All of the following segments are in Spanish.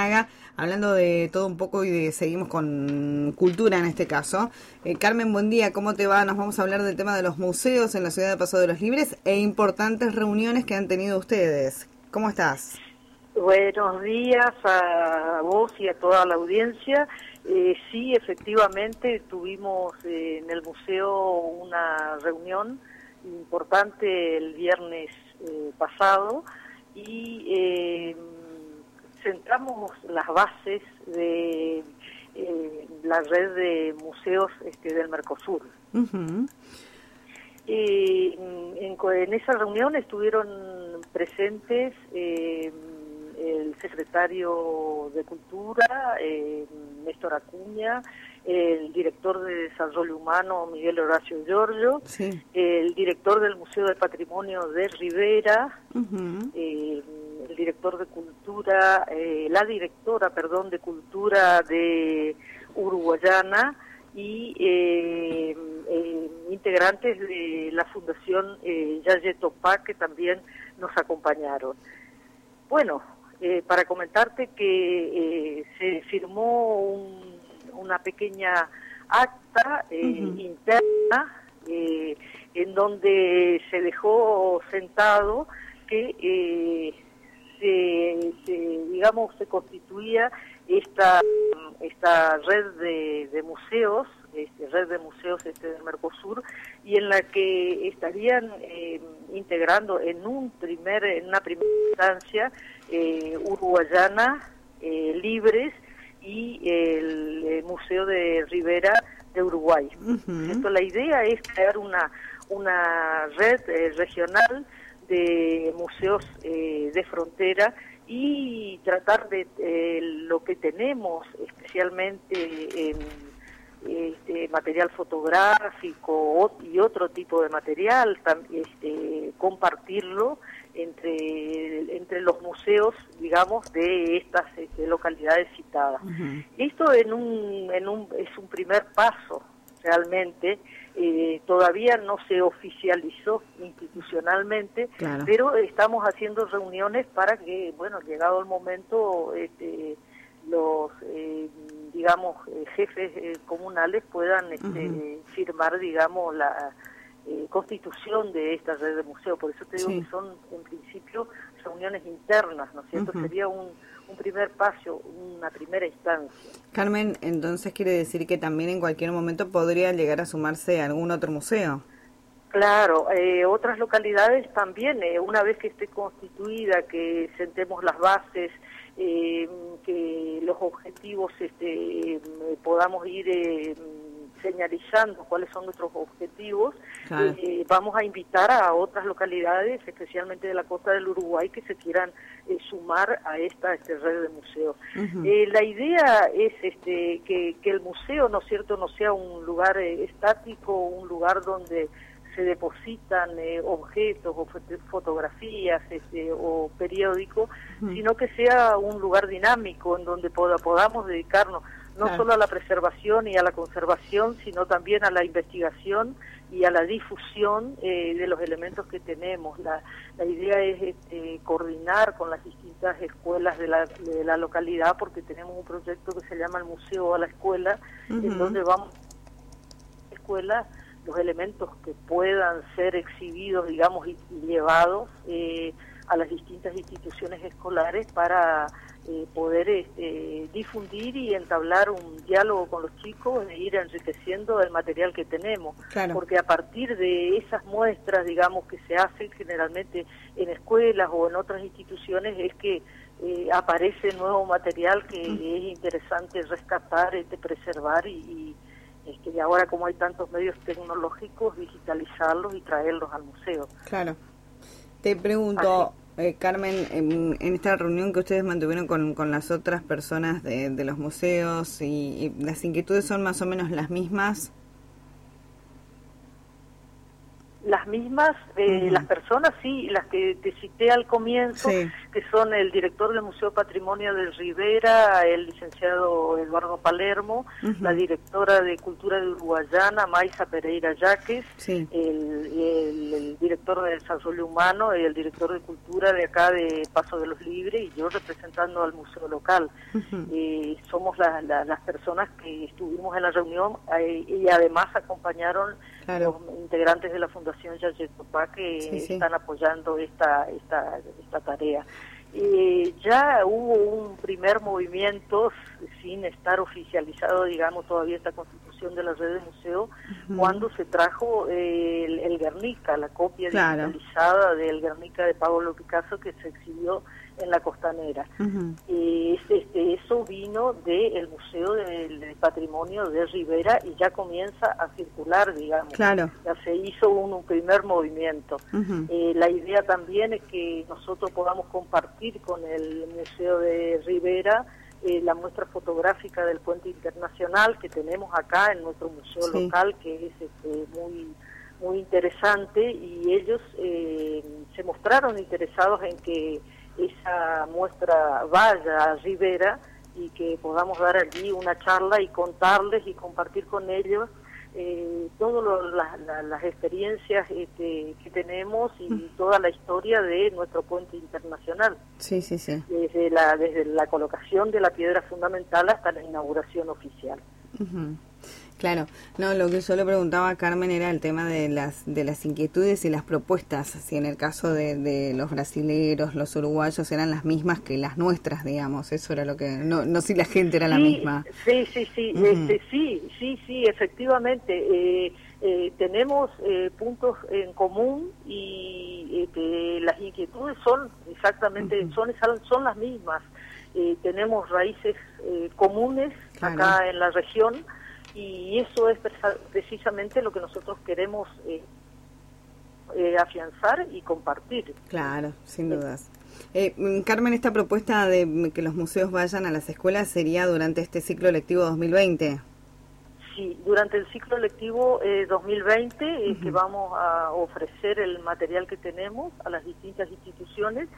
Arriaga, hablando de todo un poco y seguimos con cultura en este caso. Carmen, buen día, ¿cómo te va? Nos vamos a hablar del tema de los museos en la ciudad de Paso de los Libres e importantes reuniones que han tenido ustedes. ¿Cómo estás? Buenos días a vos y a toda la audiencia. Sí, efectivamente, tuvimos en el museo una reunión importante el viernes pasado y centramos las bases de la red de museos del Mercosur. Uh-huh. En esa reunión estuvieron presentes el secretario de Cultura, Néstor Acuña, el director de Desarrollo Humano, Miguel Horacio Giorgio, sí, el director del Museo del Patrimonio de Rivera, uh-huh, el director de Cultura, la directora, perdón, de Cultura de Uruguayana y integrantes de la Fundación Yaye Topá, que también nos acompañaron. Bueno, para comentarte que se firmó una pequeña acta uh-huh, interna en donde se dejó sentado que se constituía esta red de museos, red de museos del Mercosur, y en la que estarían integrando en una primera instancia Uruguayana, Libres y el Museo de Rivera de Uruguay. uh-huh. La idea es crear una red regional de museos de frontera y tratar de lo que tenemos especialmente en material fotográfico y otro tipo de material, compartirlo entre los museos, digamos, de estas localidades citadas. Uh-huh. Esto es un primer paso, realmente. Todavía no se oficializó institucionalmente, Claro. pero estamos haciendo reuniones para que, bueno, llegado el momento, los jefes comunales puedan uh-huh, firmar, digamos, la constitución de esta red de museos. Por eso te digo sí, que son en principio reuniones internas, ¿no es cierto? uh-huh. Sería un primer paso, una primera instancia. Carmen, entonces quiere decir que también en cualquier momento podría llegar a sumarse a algún otro museo. Claro, otras localidades también, una vez que esté constituida, que sentemos las bases, que los objetivos podamos ir señalizando cuáles son nuestros objetivos, Claro. vamos a invitar a otras localidades, especialmente de la costa del Uruguay, que se quieran sumar a esta red de museos. Uh-huh. La idea es que el museo, ¿no es cierto?, no sea un lugar estático, un lugar donde se depositan objetos o fotografías o periódicos, uh-huh, sino que sea un lugar dinámico en donde podamos dedicarnos no claro, solo a la preservación y a la conservación, sino también a la investigación y a la difusión de los elementos que tenemos. La idea es coordinar con las distintas escuelas de la localidad, porque tenemos un proyecto que se llama el Museo a la Escuela, uh-huh, en donde vamos a la escuela los elementos que puedan ser exhibidos, digamos, y llevados a las distintas instituciones escolares para poder difundir y entablar un diálogo con los chicos e ir enriqueciendo el material que tenemos. claro. Porque a partir de esas muestras, digamos, que se hacen generalmente en escuelas o en otras instituciones, es que aparece nuevo material que es interesante rescatar, preservar y ahora, como hay tantos medios tecnológicos, digitalizarlos y traerlos al museo. Claro. Te pregunto, Carmen, en esta reunión que ustedes mantuvieron con las otras personas de los museos, y ¿las inquietudes son más o menos las mismas? Las mismas, las personas, sí, las que te cité al comienzo, sí, que son el director del Museo Patrimonio de Rivera, el licenciado Eduardo Palermo, la directora de Cultura de Uruguayana, Maisa Pereira Yaques, sí, el director de Desarrollo Humano y el director de Cultura de acá de Paso de los Libres, y yo representando al museo local. Somos las personas que estuvimos en la reunión y además acompañaron claro, los integrantes de la Fundación Yayet Tupá que sí, están apoyando esta tarea. Ya hubo un primer movimiento, sin estar oficializado, digamos, todavía esta constitución de la red de museo, cuando se trajo el Guernica, la copia claro, digitalizada del Guernica de Pablo Picasso que se exhibió en la Costanera. Eso vino del Museo del Patrimonio de Rivera y ya comienza a circular, digamos. claro, Ya se hizo un primer movimiento. La idea también es que nosotros podamos compartir con el Museo de Rivera la muestra fotográfica del Puente Internacional que tenemos acá en nuestro museo sí, local, que es muy interesante, y ellos se mostraron interesados en que esa muestra vaya a Rivera y que podamos dar allí una charla y contarles y compartir con ellos todas las experiencias que tenemos y toda la historia de nuestro puente internacional. sí, sí, sí. Desde la colocación de la piedra fundamental hasta la inauguración oficial. Claro, no, lo que yo le preguntaba a Carmen era el tema de las inquietudes y las propuestas, si en el caso de los brasileros, los uruguayos eran las mismas que las nuestras, digamos, eso era lo que, no si la gente era la misma. Sí, sí, efectivamente, tenemos puntos en común y las inquietudes son exactamente, son las mismas. Tenemos raíces comunes acá en la región, y eso es precisamente lo que nosotros queremos afianzar y compartir. Claro, sin dudas. Carmen, esta propuesta de que los museos vayan a las escuelas sería durante este ciclo lectivo 2020. Sí, durante el ciclo lectivo 2020 que vamos a ofrecer el material que tenemos a las distintas instituciones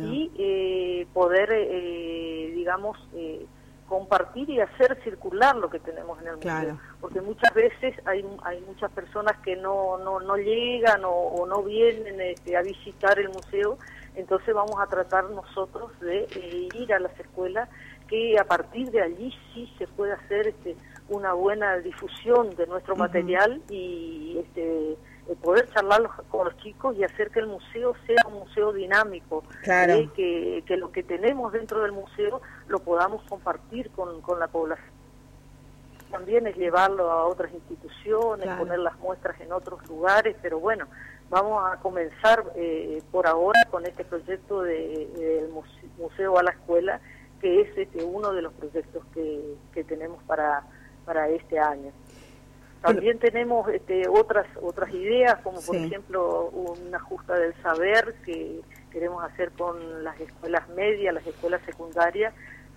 y poder, digamos, compartir y hacer circular lo que tenemos en el museo, porque muchas veces hay muchas personas que no llegan o no vienen a visitar el museo, entonces vamos a tratar nosotros de ir a las escuelas, que a partir de allí sí se puede hacer una buena difusión de nuestro material y poder charlar con los chicos y hacer que el museo sea un museo dinámico, que lo que tenemos dentro del museo lo podamos compartir con la población. También es llevarlo a otras instituciones, poner las muestras en otros lugares, pero bueno, vamos a comenzar por ahora con este proyecto del museo a la escuela, que es uno de los proyectos que tenemos para este año. También tenemos otras ideas, como por ejemplo una justa del saber que queremos hacer con las escuelas medias, las escuelas secundarias,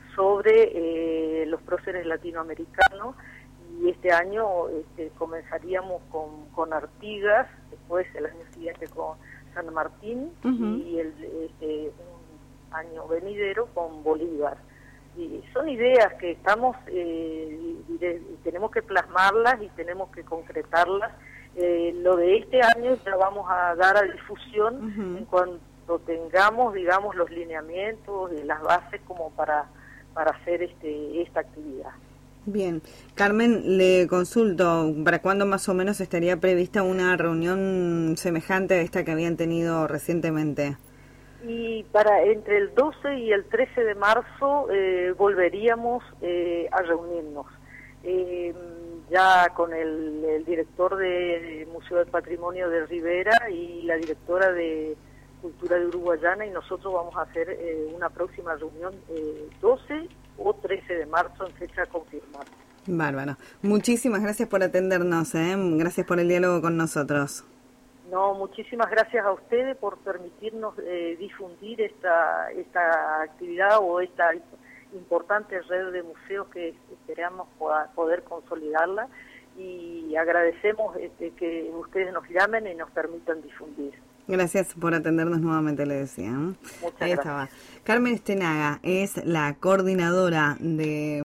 sobre los próceres latinoamericanos, y este año comenzaríamos con Artigas, después el año siguiente con San Martín y un año venidero con Bolívar. Y son ideas que estamos tenemos que plasmarlas y tenemos que concretarlas. Lo de este año ya vamos a dar a difusión en cuanto tengamos, digamos, los lineamientos y las bases como para hacer esta actividad. Bien, Carmen, le consulto, ¿para cuándo más o menos estaría prevista una reunión semejante a esta que habían tenido recientemente? Y para entre el 12 y el 13 de marzo volveríamos a reunirnos. Ya con el director del Museo del Patrimonio de Rivera y la directora de Cultura de Uruguayana, y nosotros vamos a hacer una próxima reunión 12 o 13 de marzo en fecha confirmada. Bárbaro. Muchísimas gracias por atendernos, gracias por el diálogo con nosotros. No, muchísimas gracias a ustedes por permitirnos difundir esta actividad o esta importante red de museos que esperamos poder consolidarla, y y agradecemos que ustedes nos llamen y nos permitan difundir. Gracias por atendernos nuevamente, le decía. Muchas Ahí gracias. estaba. Carmen Estenaga es la coordinadora de